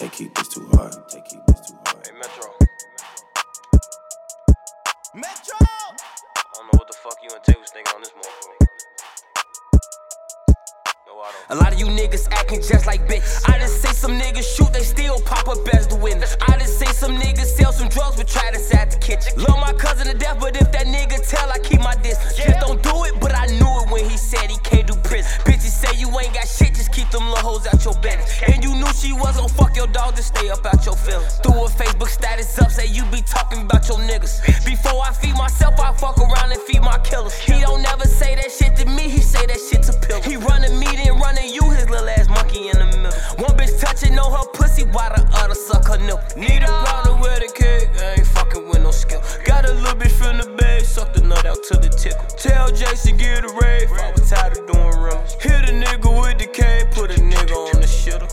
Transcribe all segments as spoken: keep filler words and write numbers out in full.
Tay keep this too hard. Tay keep this too hard. Hey, Metro. Metro! I don't know what the fuck you and Tay was thinking on this motherfucker. No, I don't. A lot of you niggas acting just like bitch. I done say some niggas shoot, they still pop up as the winner. I done say some niggas sell some drugs, but try to at the kitchen. Love my cousin to death, but if that nigga tell, I keep my distance. Just don't do it, but I knew it when he said he can't do prison. Bitches say you ain't got shit, just keep them little hoes out your business. And you knew she was gon' fuck your dog, just stay up out your feelings. Threw a Facebook status up, say you be talking about your niggas. Before I feed myself, I fuck around and feed my killers. He don't never say that shit to me, he say that shit to pills. He running me, then running you, his little ass monkey in the middle. One bitch touching on her pussy while the other suck her nipple. Need a powder with a cake, I ain't fucking with no skill. Got a little bitch from the bag, suck the nut out to the tickle. Tell Jason get a rave, I was tired of doing runs. Hit a nigga with the K, put a nigga on the shitter.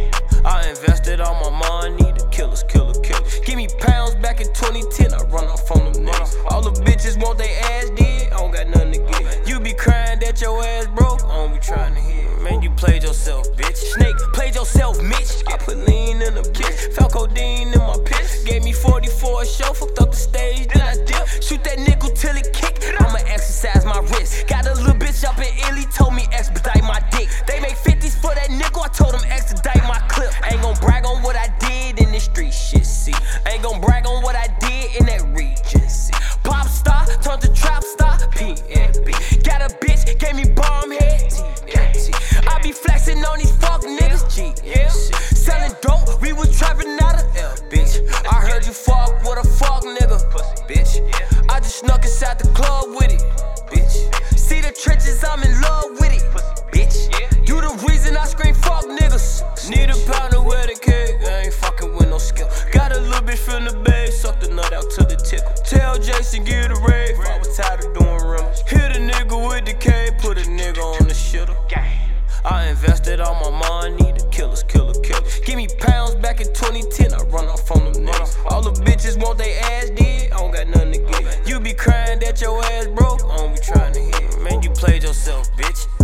I invested all my money, the killers, killer, killer. Give me pounds back in twenty ten, I run off on them niggas. All the bitches want they ass dead, I don't got nothing to get. You be crying that your ass broke, I don't be trying to hear. Man, you played yourself, bitch. Snake, played yourself, Mitch. I put lean in the bitch, felt codeine in my piss. Gave me forty for a show, fucked up the stage, then I dip. Shoot that nickel till it kick, I'ma exercise my wrist. Got a little bitch up in Illy, told me expedite my dick. They make fifties for that nickel, I told them expedite my clip. Ain't gon' brag on what I did in the street shit, see. Ain't gon' brag on what I did in that Regency. Pop star, turned to trap star, P N B. Got a bitch, gave me bomb head, T N T. I be flexing on these fuck niggas, G M C. Selling dope, we was trapping out of L, bitch. I heard you fuck with a fuck nigga, bitch. I just snuck inside the club with it, bitch. See the trenches, I'm in love with it, bitch. You the reason I scream fuck niggas. Need a pounder with a cake, I ain't fucking with no skill. Got a little bitch from the bay, suck the nut out to the tickle. Tell Jason get a rave, I was tired of doing runs. Hit a nigga with the K, put a nigga on the shitter. I invested all my money, the killers, killer, killer. Give me pounds back in twenty ten, I run off on them niggas. All the bitches want they ass dead, I don't got nothing to get. You be crying that your ass broke, I don't be trying to hear. Man, you played yourself, bitch.